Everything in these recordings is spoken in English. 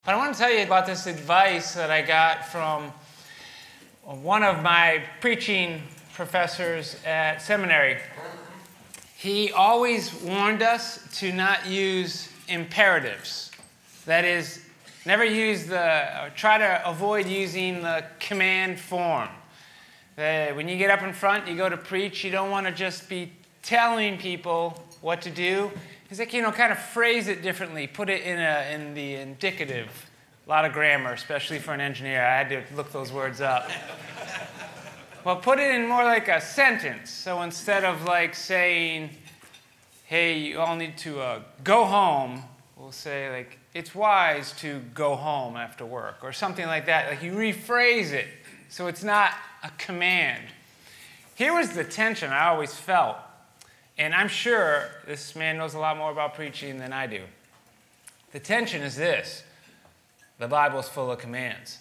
But I want to tell you about this advice that I got from one of my preaching professors at seminary. He always warned us to not use imperatives. That is, try to avoid using the command form. When you get up in front, you go to preach, you don't want to just be telling people what to do. It's like, kind of phrase it differently. Put it in the indicative. A lot of grammar, especially for an engineer. I had to look those words up. Well, put it in more like a sentence. So instead of like saying, hey, you all need to go home, we'll say like, it's wise to go home after work, or something like that. Like you rephrase it so it's not a command. Here was the tension I always felt. And I'm sure this man knows a lot more about preaching than I do. The tension is this. The Bible's full of commands.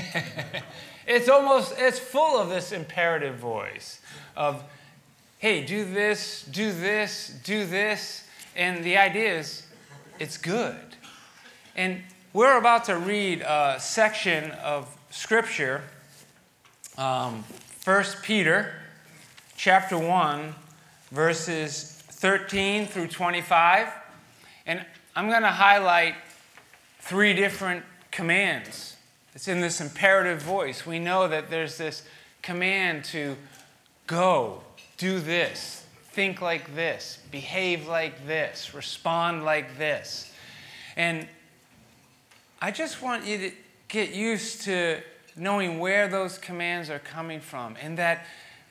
It's full of this imperative voice of, hey, do this, do this, do this. And the idea is, it's good. And we're about to read a section of Scripture, 1 Peter chapter 1, verses 13 through 25. And I'm going to highlight 3 different commands. It's in this imperative voice. We know that there's this command to go, do this, think like this, behave like this, respond like this. And I just want you to get used to knowing where those commands are coming from, and that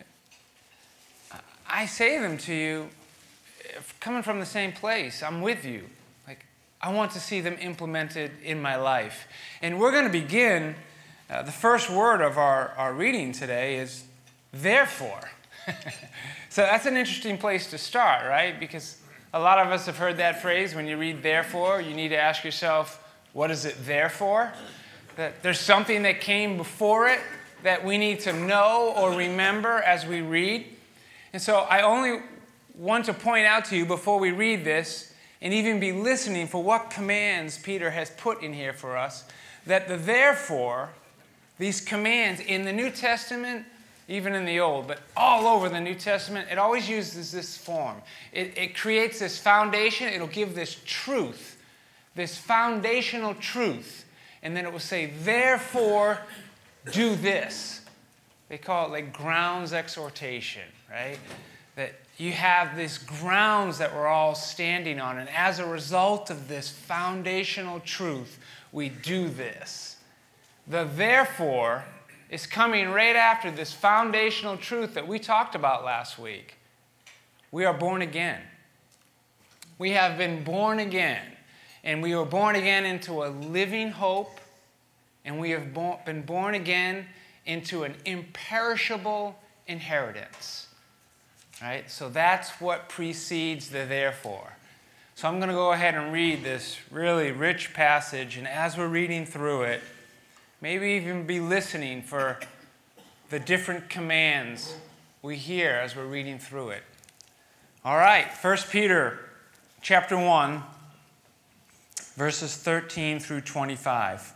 I say them to you coming from the same place. I'm with you. Like, I want to see them implemented in my life. And we're going to begin, the first word of our reading today is therefore. So that's an interesting place to start, right? Because a lot of us have heard that phrase. When you read therefore, you need to ask yourself, what is it there for? That there's something that came before it that we need to know or remember as we read. And so I only want to point out to you before we read this and even be listening for what commands Peter has put in here for us, that the therefore, these commands in the New Testament, even in the Old, but all over the New Testament, it always uses this form. It creates this foundation. It'll give this truth, this foundational truth. And then it will say, therefore, do this. They call it like grounds exhortation, right? That you have these grounds that we're all standing on. And as a result of this foundational truth, we do this. The therefore is coming right after this foundational truth that we talked about last week. We are born again. We have been born again. And we were born again into a living hope. And we have been born again into an imperishable inheritance. Right? So that's what precedes the therefore. So I'm going to go ahead and read this really rich passage. And as we're reading through it, maybe even be listening for the different commands we hear as we're reading through it. All right, 1 Peter chapter 1, verses 13 through 25.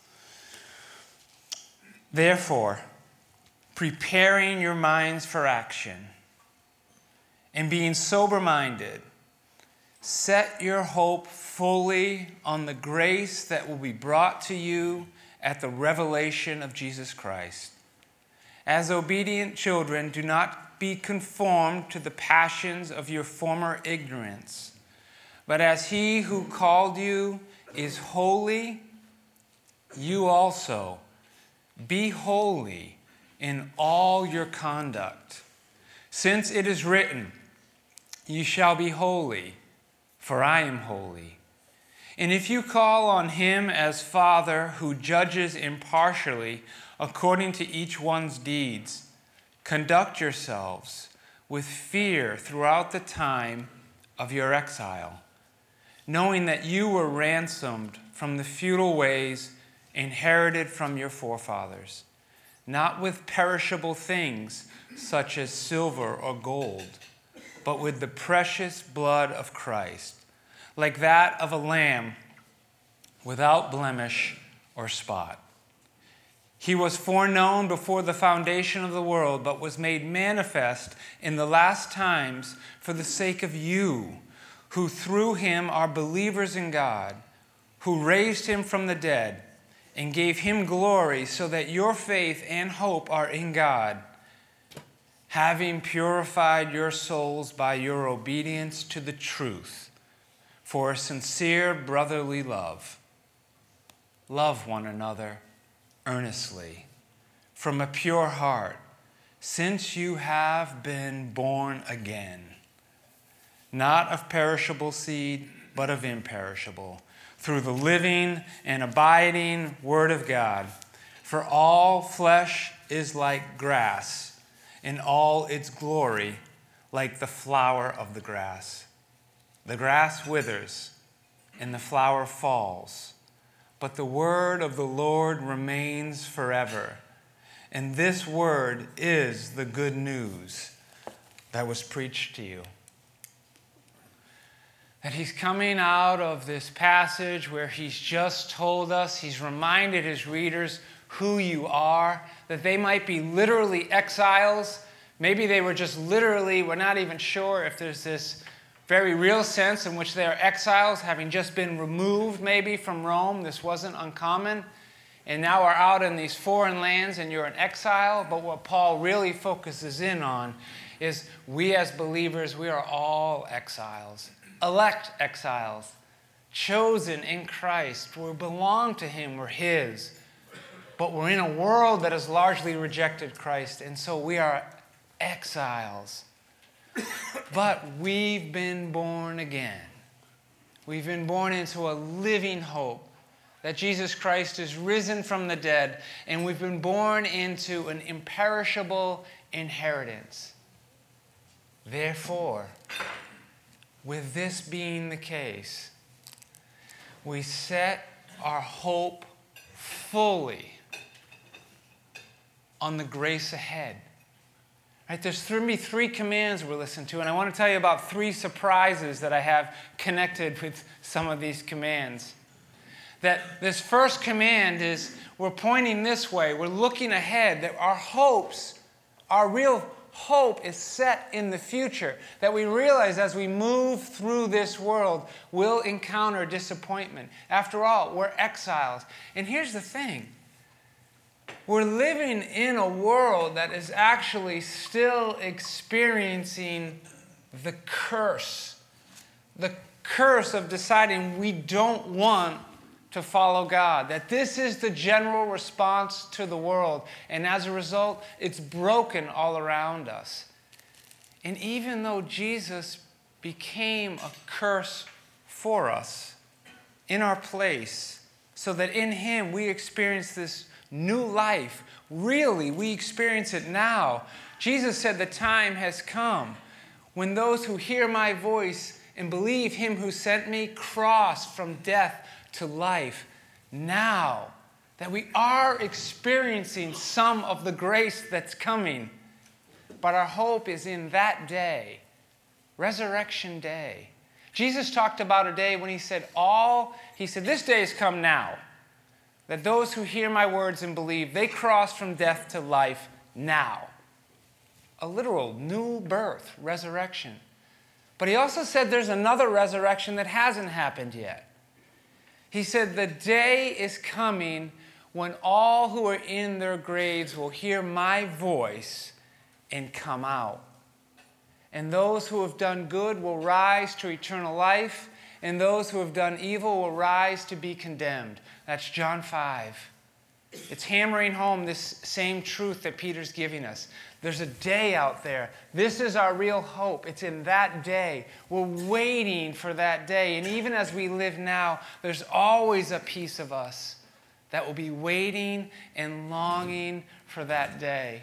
Therefore, preparing your minds for action and being sober-minded, set your hope fully on the grace that will be brought to you at the revelation of Jesus Christ. As obedient children, do not be conformed to the passions of your former ignorance, but as he who called you is holy, you also be holy in all your conduct. Since it is written, you shall be holy, for I am holy. And if you call on him as Father who judges impartially according to each one's deeds, conduct yourselves with fear throughout the time of your exile, knowing that you were ransomed from the futile ways inherited from your forefathers, not with perishable things such as silver or gold, but with the precious blood of Christ, like that of a lamb without blemish or spot. He was foreknown before the foundation of the world, but was made manifest in the last times for the sake of you, who through him are believers in God, who raised him from the dead and gave him glory, so that your faith and hope are in God, having purified your souls by your obedience to the truth, for a sincere brotherly love. Love one another earnestly, from a pure heart, since you have been born again, not of perishable seed, but of imperishable, through the living and abiding Word of God. For all flesh is like grass, and all its glory like the flower of the grass. The grass withers, and the flower falls, but the word of the Lord remains forever. And this word is the good news that was preached to you. That he's coming out of this passage where he's just told us, he's reminded his readers who you are, that they might be literally exiles. Maybe they were just literally, we're not even sure if there's this very real sense in which they are exiles, having just been removed maybe from Rome. This wasn't uncommon. And now are out in these foreign lands and you're in exile. But what Paul really focuses in on is we as believers, we are all exiles. Elect exiles. Chosen in Christ. We belong to him. We're his. But we're in a world that has largely rejected Christ. And so we are exiles. But we've been born again. We've been born into a living hope that Jesus Christ is risen from the dead, and we've been born into an imperishable inheritance. Therefore, with this being the case, we set our hope fully on the grace ahead. Right, there's three commands we're listening to, and I want to tell you about 3 surprises that I have connected with some of these commands. That this first command is we're pointing this way, we're looking ahead, that our hopes, our real hope is set in the future, that we realize as we move through this world, we'll encounter disappointment. After all, we're exiles. And here's the thing. We're living in a world that is actually still experiencing the curse of deciding we don't want to follow God, that this is the general response to the world, and as a result, it's broken all around us. And even though Jesus became a curse for us in our place, so that in him we experience this new life. Really, we experience it now. Jesus said the time has come when those who hear my voice and believe him who sent me cross from death to life. Now that we are experiencing some of the grace that's coming, but our hope is in that day, Resurrection Day. Jesus talked about a day when he said, this day has come now. That those who hear my words and believe, they cross from death to life now. A literal new birth, resurrection. But he also said there's another resurrection that hasn't happened yet. He said the day is coming when all who are in their graves will hear my voice and come out. And those who have done good will rise to eternal life, and those who have done evil will rise to be condemned. That's John 5. It's hammering home this same truth that Peter's giving us. There's a day out there. This is our real hope. It's in that day. We're waiting for that day. And even as we live now, there's always a piece of us that will be waiting and longing for that day.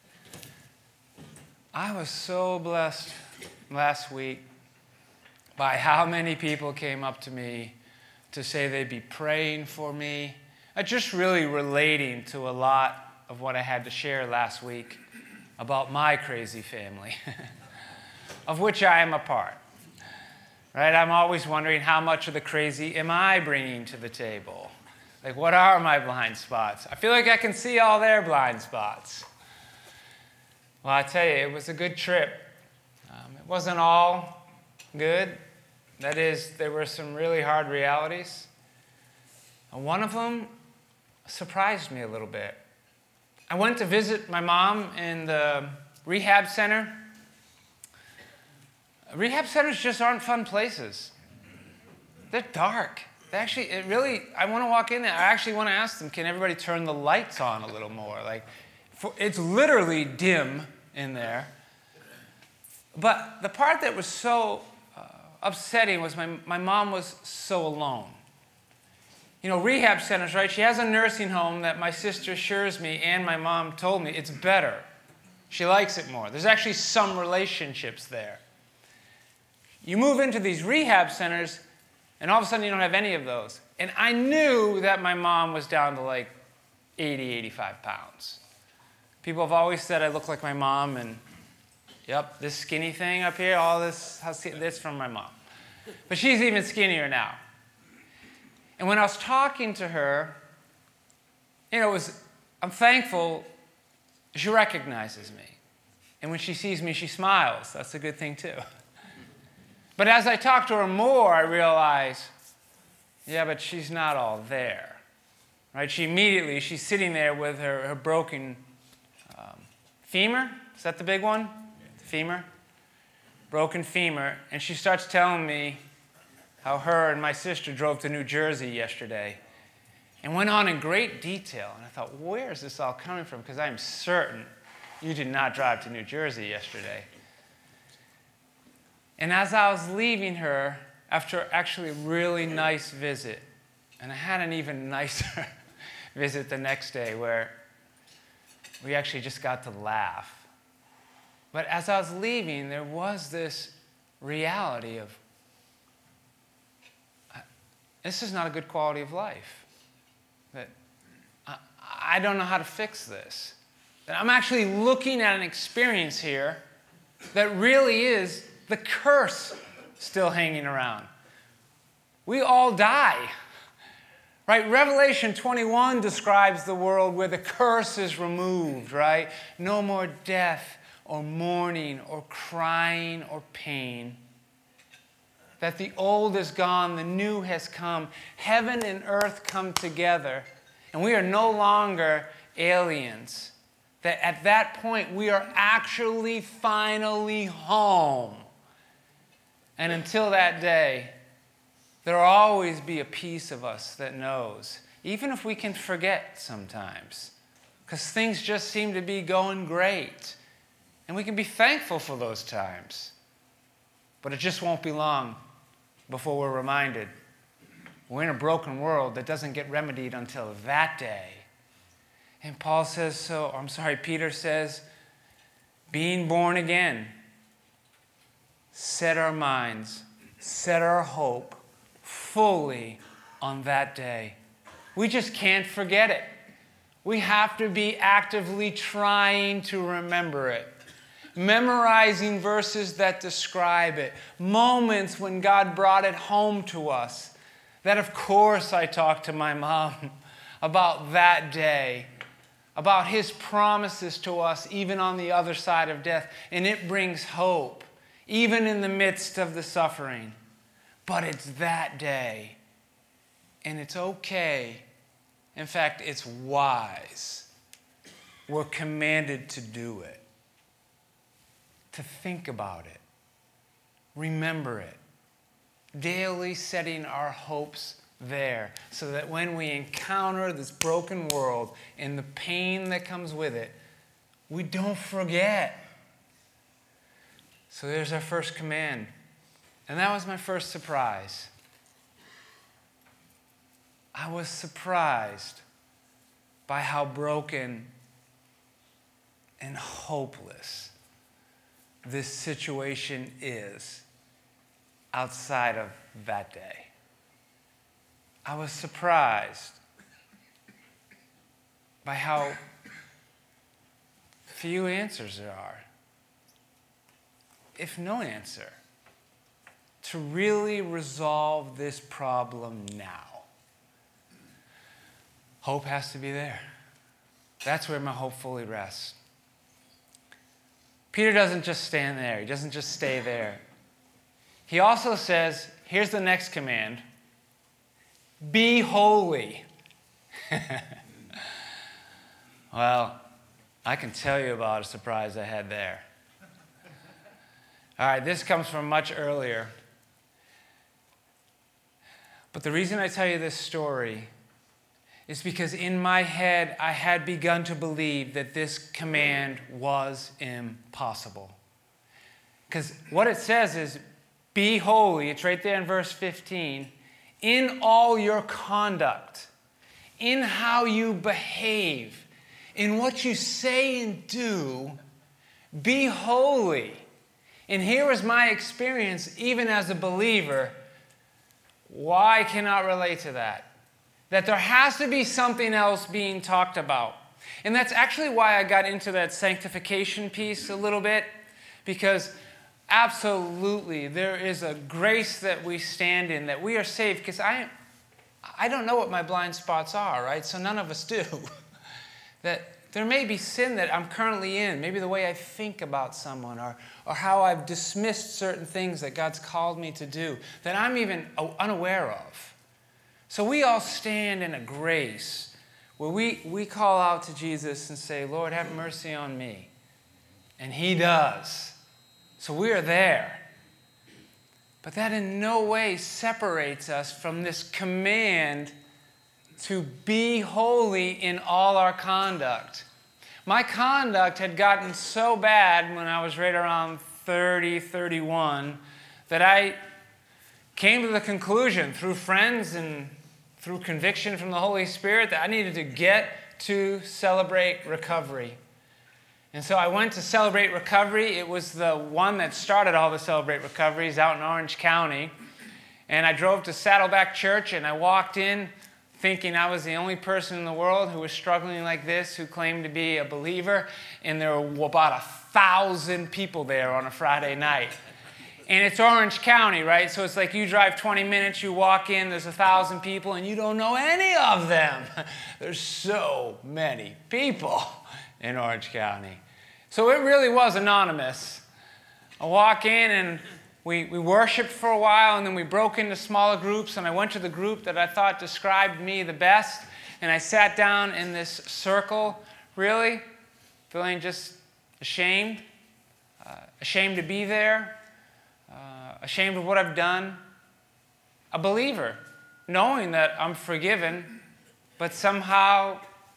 I was so blessed last week by how many people came up to me to say they'd be praying for me. Just really relating to a lot of what I had to share last week about my crazy family, of which I am a part. right? I'm always wondering how much of the crazy am I bringing to the table? Like, what are my blind spots? I feel like I can see all their blind spots. Well, I tell you, it was a good trip. It wasn't all good. That is, there were some really hard realities. And one of them surprised me a little bit. I went to visit my mom in the rehab center. Rehab centers just aren't fun places. They're dark. I want to walk in there. I actually want to ask them, can everybody turn the lights on a little more? It's literally dim in there. But the part that was so upsetting was my mom was so alone. You know, rehab centers, right? She has a nursing home that my sister assures me and my mom told me it's better. She likes it more. There's actually some relationships there. You move into these rehab centers, and all of a sudden you don't have any of those. And I knew that my mom was down to like 80, 85 pounds. People have always said I look like my mom, and yep, this skinny thing up here, all this from my mom. But she's even skinnier now. And when I was talking to her, you know, I'm thankful she recognizes me. And when she sees me, she smiles. That's a good thing too. But as I talk to her more, I realize, yeah, but she's not all there. Right? She's sitting there with her broken femur. Is that the big one? The femur? Broken femur. And she starts telling me how her and my sister drove to New Jersey yesterday and went on in great detail. And I thought, where is this all coming from? Because I'm certain you did not drive to New Jersey yesterday. And as I was leaving her, after actually a really nice visit, and I had an even nicer visit the next day where we actually just got to laugh. But as I was leaving, there was this reality of, this is not a good quality of life. That I don't know how to fix this. That I'm actually looking at an experience here that really is the curse still hanging around. We all die. Right? Revelation 21 describes the world where the curse is removed, right? No more death or mourning or crying or pain. That the old is gone, the new has come. Heaven and earth come together, and we are no longer aliens. That at that point, we are actually finally home. And until that day, there will always be a piece of us that knows, even if we can forget sometimes, because things just seem to be going great. And we can be thankful for those times. But it just won't be long before we're reminded we're in a broken world that doesn't get remedied until that day. And Peter says, being born again, set our minds, set our hope fully on that day. We just can't forget it. We have to be actively trying to remember it. Memorizing verses that describe it. Moments when God brought it home to us. That, of course, I talked to my mom about that day. About His promises to us, even on the other side of death. And it brings hope, even in the midst of the suffering. But it's that day. And it's okay. In fact, it's wise. We're commanded to do it. To think about it. Remember it. Daily setting our hopes there so that when we encounter this broken world and the pain that comes with it, we don't forget. So there's our first command. And that was my first surprise. I was surprised by how broken and hopeless this situation is outside of that day. I was surprised by how few answers there are, if no answer. to really resolve this problem now? Hope has to be there. That's where my hope fully rests. Peter doesn't just stand there. He doesn't just stay there. He also says, here's the next command: be holy. Well, I can tell you about a surprise I had there. All right, this comes from much earlier. But the reason I tell you this story is because in my head, I had begun to believe that this command was impossible. Because what it says is, be holy. It's right there in verse 15. In all your conduct, in how you behave, in what you say and do, be holy. And here was my experience, even as a believer. Why I cannot relate to that? That there has to be something else being talked about. And that's actually why I got into that sanctification piece a little bit, because absolutely there is a grace that we stand in, that we are saved, because I don't know what my blind spots are, right? So none of us do. That there may be sin that I'm currently in, maybe the way I think about someone, or how I've dismissed certain things that God's called me to do, that I'm even unaware of. So we all stand in a grace where we call out to Jesus and say, Lord, have mercy on me. And he does. So we are there. But that in no way separates us from this command to be holy in all our conduct. My conduct had gotten so bad when I was right around 30, 31, that I came to the conclusion through friends and through conviction from the Holy Spirit that I needed to get to Celebrate Recovery. And so I went to Celebrate Recovery. It was the one that started all the Celebrate Recoveries out in Orange County. And I drove to Saddleback Church, and I walked in thinking I was the only person in the world who was struggling like this, who claimed to be a believer. And there were about 1,000 people there on a Friday night. And it's Orange County, right? So it's like you drive 20 minutes, you walk in, there's 1,000 people, and you don't know any of them. There's so many people in Orange County. So it really was anonymous. I walk in, and we worshiped for a while, and then we broke into smaller groups, and I went to the group that I thought described me the best, and I sat down in this circle, really, feeling just ashamed to be there. Ashamed of what I've done, a believer, knowing that I'm forgiven, but somehow,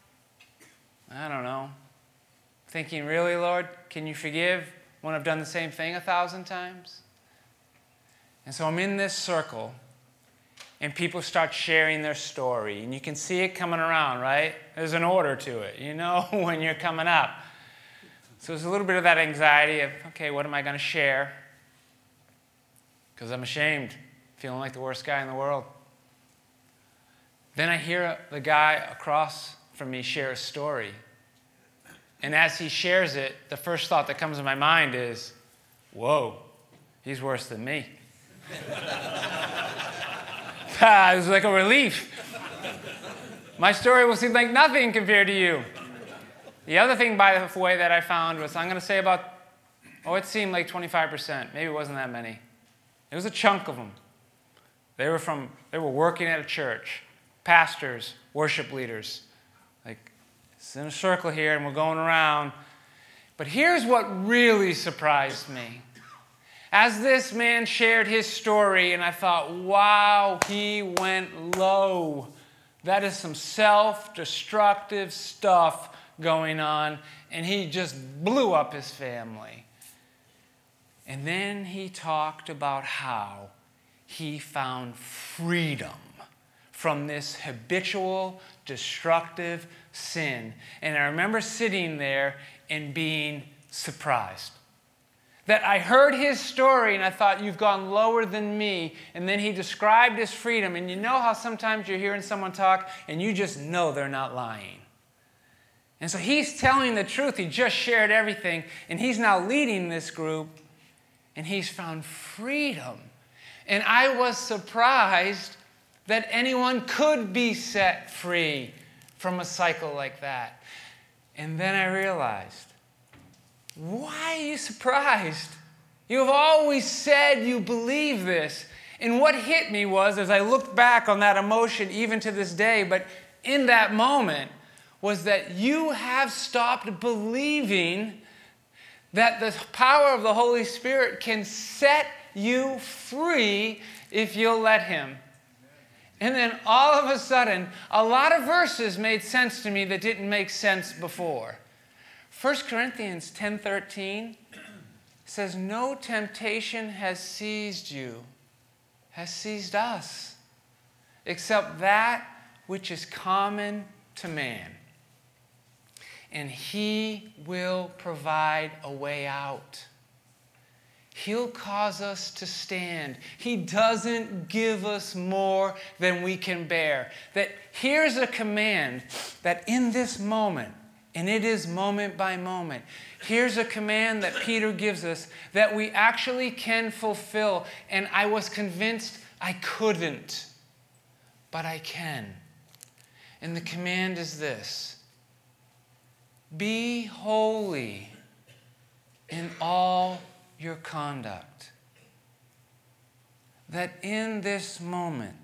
I don't know, thinking, really, Lord, can you forgive when I've done the same thing 1,000 times? And so I'm in this circle, and people start sharing their story, and you can see it coming around, right? There's an order to it, you know, when you're coming up. So there's a little bit of that anxiety of, okay, what am I going to share? Because I'm ashamed, feeling like the worst guy in the world. Then I hear the guy across from me share a story. And as he shares it, the first thought that comes to my mind is, whoa, he's worse than me. It was like a relief. My story will seem like nothing compared to you. The other thing, by the way, that I found was, I'm going to say about, it seemed like 25%. Maybe it wasn't that many. It was a chunk of them. They were working at a church, pastors, worship leaders. Like, it's in a circle here, and we're going around. But here's what really surprised me. As this man shared his story, and I thought, wow, he went low. That is some self-destructive stuff going on, and he just blew up his family. And then he talked about how he found freedom from this habitual, destructive sin. And I remember sitting there and being surprised. That I heard his story and I thought, you've gone lower than me. And then he described his freedom. And you know how sometimes you're hearing someone talk and you just know they're not lying. And so he's telling the truth. He just shared everything. And he's now leading this group. And he's found freedom. And I was surprised that anyone could be set free from a cycle like that. And then I realized, why are you surprised? You have always said you believe this. And what hit me was, as I looked back on that emotion, even to this day, but in that moment, was that you have stopped believing that the power of the Holy Spirit can set you free if you'll let Him. And then all of a sudden, a lot of verses made sense to me that didn't make sense before. 1 Corinthians 10:13 says, no temptation has seized you, has seized us, except that which is common to man. And He will provide a way out. He'll cause us to stand. He doesn't give us more than we can bear. That here's a command that in this moment, and it is moment by moment, here's a command that Peter gives us that we actually can fulfill. And I was convinced I couldn't, but I can. And the command is this: be holy in all your conduct. That in this moment,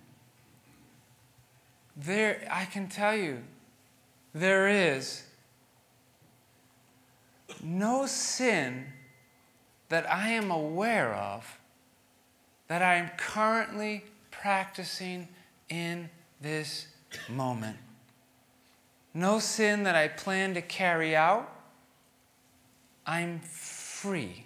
I can tell you, there is no sin that I am aware of that I am currently practicing in this moment. No sin that I plan to carry out. I'm free.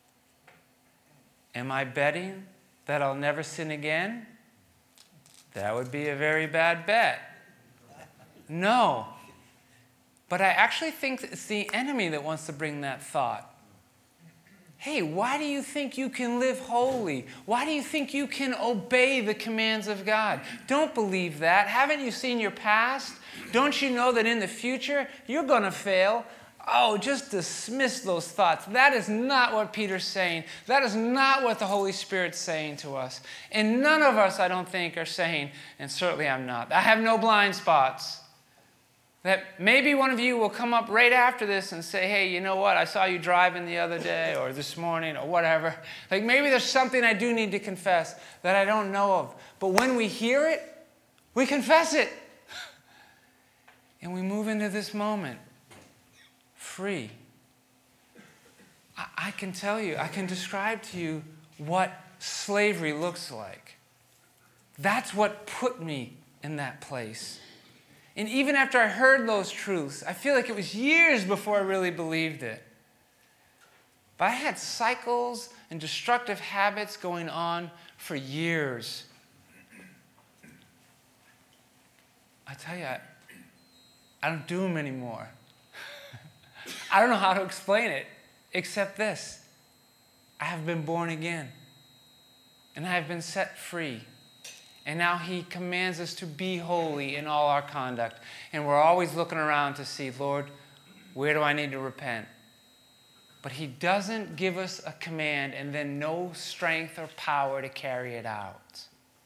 Am I betting that I'll never sin again? That would be a very bad bet. No. But I actually think it's the enemy that wants to bring that thought. Hey, why do you think you can live holy? Why do you think you can obey the commands of God? Don't believe that. Haven't you seen your past? Don't you know that in the future you're going to fail? Oh, just dismiss those thoughts. That is not what Peter's saying. That is not what the Holy Spirit's saying to us. And none of us, I don't think, are saying, and certainly I'm not, I have no blind spots. That maybe one of you will come up right after this and say, hey, you know what? I saw you driving the other day or this morning or whatever. Like maybe there's something I do need to confess that I don't know of. But when we hear it, we confess it. And we move into this moment free. I can tell you, I can describe to you what slavery looks like. That's what put me in that place. And even after I heard those truths, I feel like it was years before I really believed it. But I had cycles and destructive habits going on for years. I tell you, I don't do them anymore. I don't know how to explain it, except this. I have been born again. And I have been set free. And now He commands us to be holy in all our conduct. And we're always looking around to see, Lord, where do I need to repent? But He doesn't give us a command and then no strength or power to carry it out.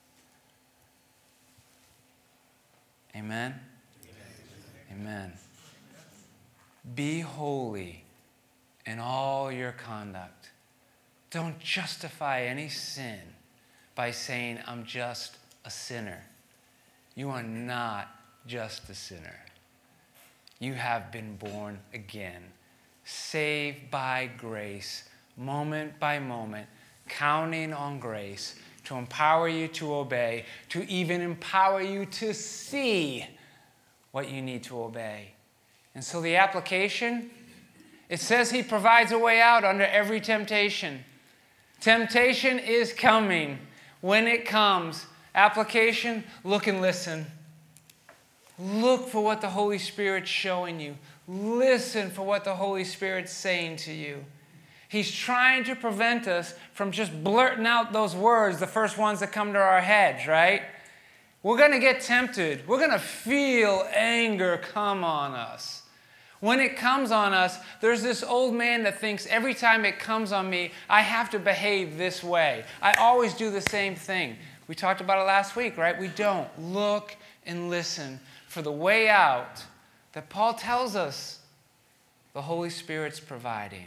Amen? Amen. Be holy in all your conduct. Don't justify any sin by saying, I'm just a sinner. You are not just a sinner. You have been born again, saved by grace, moment by moment, counting on grace to empower you to obey, to even empower you to see what you need to obey. And so the application, it says He provides a way out under every temptation. Temptation is coming. When it comes, application, look and listen. Look for what the Holy Spirit's showing you. Listen for what the Holy Spirit's saying to you. He's trying to prevent us from just blurting out those words, the first ones that come to our heads, right? We're going to get tempted. We're going to feel anger come on us. When it comes on us, there's this old man that thinks every time it comes on me, I have to behave this way. I always do the same thing. We talked about it last week, right? We don't. Look and listen for the way out that Paul tells us the Holy Spirit's providing.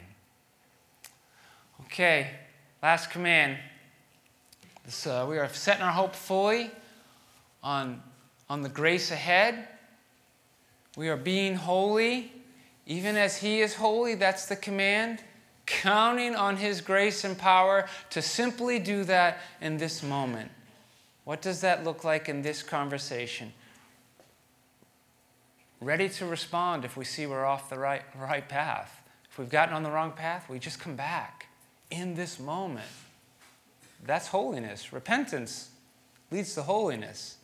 Okay, last command. We are setting our hope fully on the grace ahead. We are being holy, even as He is holy. That's the command. Counting on His grace and power to simply do that in this moment. What does that look like in this conversation? Ready to respond if we see we're off the right path. If we've gotten on the wrong path, we just come back in this moment. That's holiness. Repentance leads to holiness.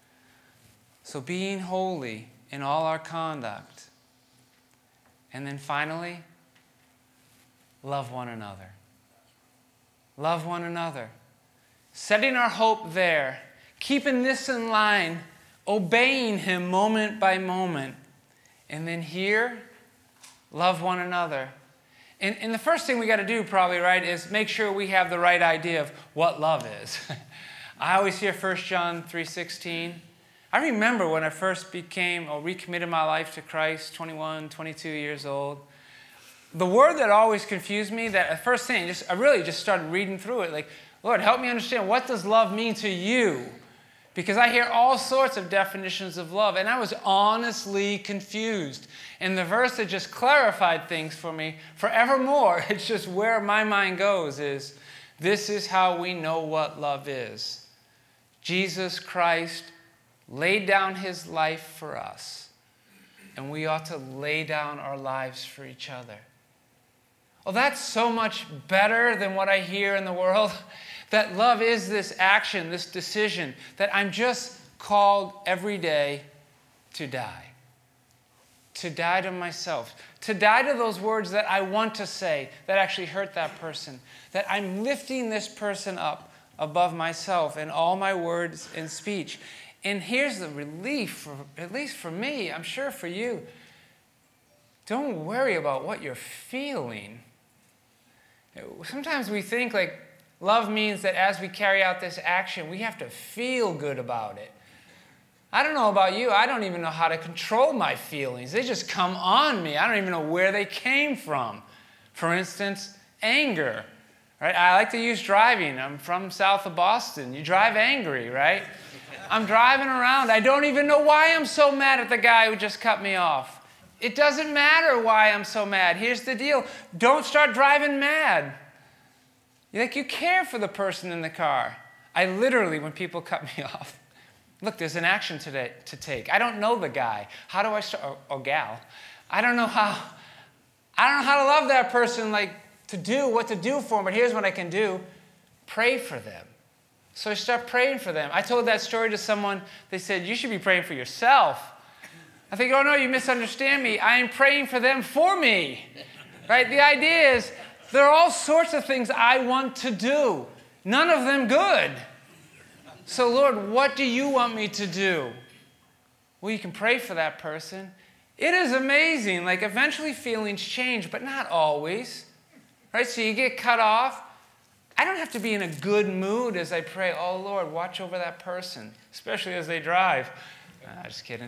So being holy in all our conduct. And then finally, love one another. Love one another. Setting our hope there. Keeping this in line. Obeying Him moment by moment. And then here, love one another. And the first thing we got to do probably, right, is make sure we have the right idea of what love is. I always hear 1 John 3:16. I remember when I first recommitted my life to Christ, 21, 22 years old. The word that always confused me, that at first thing, I really just started reading through it. Like, Lord, help me understand, what does love mean to you? Because I hear all sorts of definitions of love, and I was honestly confused. And the verse that just clarified things for me forevermore, it's just where my mind goes, is this is how we know what love is. Jesus Christ laid down His life for us, and we ought to lay down our lives for each other. Well, that's so much better than what I hear in the world. That love is this action, this decision, that I'm just called every day to die. To die to myself. To die to those words that I want to say that actually hurt that person. That I'm lifting this person up above myself in all my words and speech. And here's the relief, at least for me, I'm sure for you. Don't worry about what you're feeling. Sometimes we think like, love means that as we carry out this action, we have to feel good about it. I don't know about you. I don't even know how to control my feelings. They just come on me. I don't even know where they came from. For instance, anger. Right? I like to use driving. I'm from south of Boston. You drive angry, right? I'm driving around. I don't even know why I'm so mad at the guy who just cut me off. It doesn't matter why I'm so mad. Here's the deal. Don't start driving mad. You care for the person in the car. I literally, when people cut me off, look, there's an action today to take. I don't know the guy. How do I start, or gal? I don't know how to love that person, what to do for them, but here's what I can do. Pray for them. So I start praying for them. I told that story to someone. They said, you should be praying for yourself. I think, oh no, you misunderstand me. I am praying for them for me. Right? The idea is, there are all sorts of things I want to do. None of them good. So, Lord, what do you want me to do? Well, you can pray for that person. It is amazing. Eventually feelings change, but not always. Right? So you get cut off. I don't have to be in a good mood as I pray, oh, Lord, watch over that person, especially as they drive. Just kidding.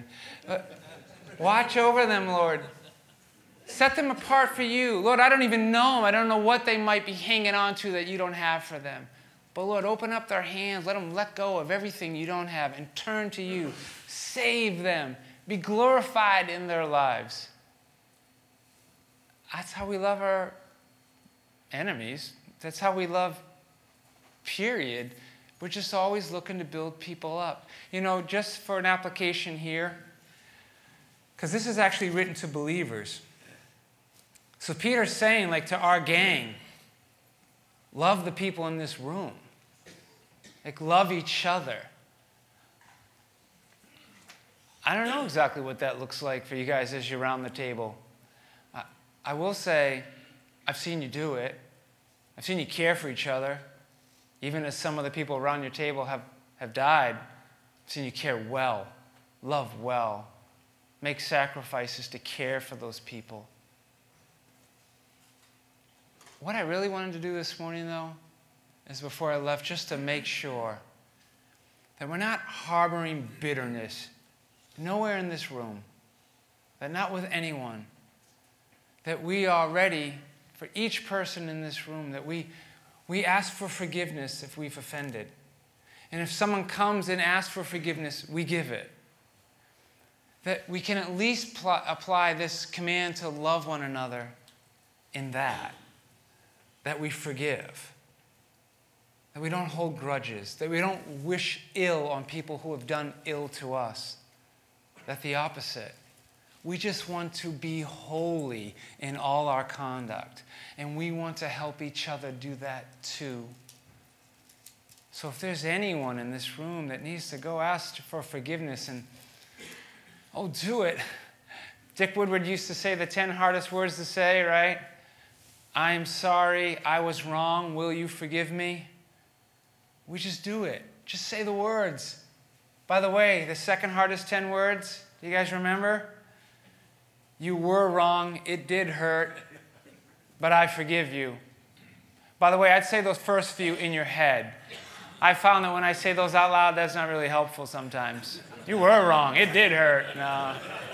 Watch over them, Lord. Set them apart for you. Lord, I don't even know them. I don't know what they might be hanging on to that you don't have for them. But Lord, open up their hands. Let them let go of everything you don't have and turn to you. Save them. Be glorified in their lives. That's how we love our enemies. That's how we love, period. We're just always looking to build people up. Just for an application here, because this is actually written to believers. So Peter's saying, to our gang, love the people in this room. Love each other. I don't know exactly what that looks like for you guys as you're around the table. I will say, I've seen you do it. I've seen you care for each other. Even as some of the people around your table have died, I've seen you care well, love well. make sacrifices to care for those people. What I really wanted to do this morning, though, is before I left, just to make sure that we're not harboring bitterness nowhere in this room, that not with anyone, that we are ready for each person in this room, that we ask for forgiveness if we've offended. And if someone comes and asks for forgiveness, we give it. That we can at least apply this command to love one another in that we forgive. That we don't hold grudges, that we don't wish ill on people who have done ill to us. That the opposite. We just want to be holy in all our conduct. And we want to help each other do that too. So if there's anyone in this room that needs to go ask for forgiveness, and do it. Dick Woodward used to say the 10 hardest words to say, right? I'm sorry, I was wrong, will you forgive me? We just do it. Just say the words. By the way, the second hardest 10 words, do you guys remember? You were wrong, it did hurt, but I forgive you. By the way, I'd say those first few in your head. I found that when I say those out loud, that's not really helpful sometimes. You were wrong, it did hurt. No.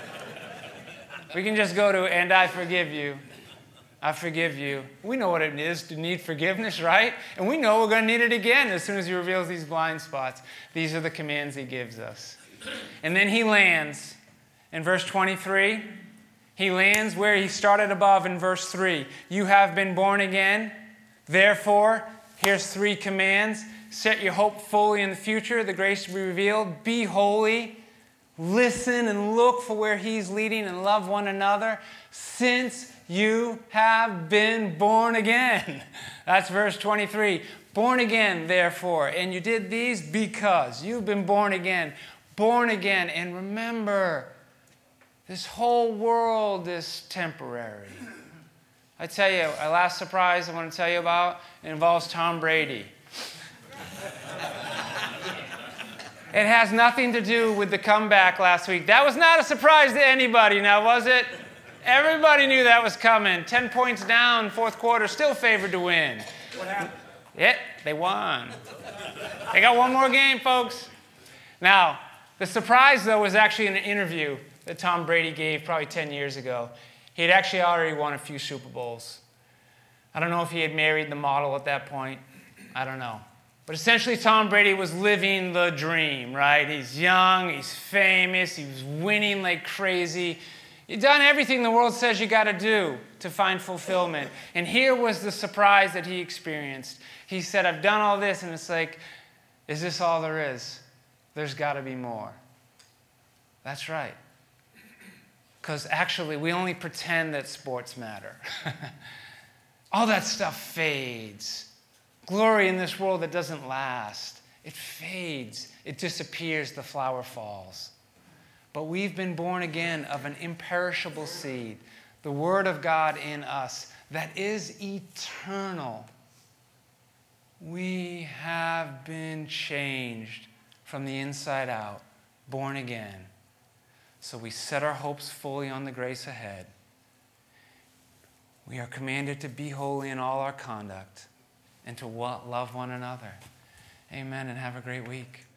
We can just go to, and I forgive you. I forgive you. We know what it is to need forgiveness, right? And we know we're going to need it again as soon as he reveals these blind spots. These are the commands he gives us. And then he lands in verse 23. He lands where he started above in verse 3. You have been born again. Therefore, here's 3 commands. Set your hope fully in the future, the grace to be revealed. Be holy. Listen and look for where he's leading and love one another since you have been born again. That's verse 23. Born again, therefore. And you did these because you've been born again. Born again. And remember, this whole world is temporary. I tell you, a last surprise I want to tell you about, it involves Tom Brady. It has nothing to do with the comeback last week. That was not a surprise to anybody now, was it? Everybody knew that was coming. 10 points down, fourth quarter, still favored to win. What happened? Yeah, they won. They got one more game, folks. Now, the surprise, though, was actually in an interview that Tom Brady gave probably 10 years ago. He had actually already won a few Super Bowls. I don't know if he had married the model at that point. I don't know. But essentially, Tom Brady was living the dream, right? He's young, he's famous, he was winning like crazy. He'd done everything the world says you got to do to find fulfillment. And here was the surprise that he experienced. He said, I've done all this, and it's like, is this all there is? There's got to be more. That's right. Because actually, we only pretend that sports matter. All that stuff fades. Glory in this world that doesn't last. It fades. It disappears. The flower falls. But we've been born again of an imperishable seed, the Word of God in us that is eternal. We have been changed from the inside out, born again. So we set our hopes fully on the grace ahead. We are commanded to be holy in all our conduct and to love one another. Amen, and have a great week.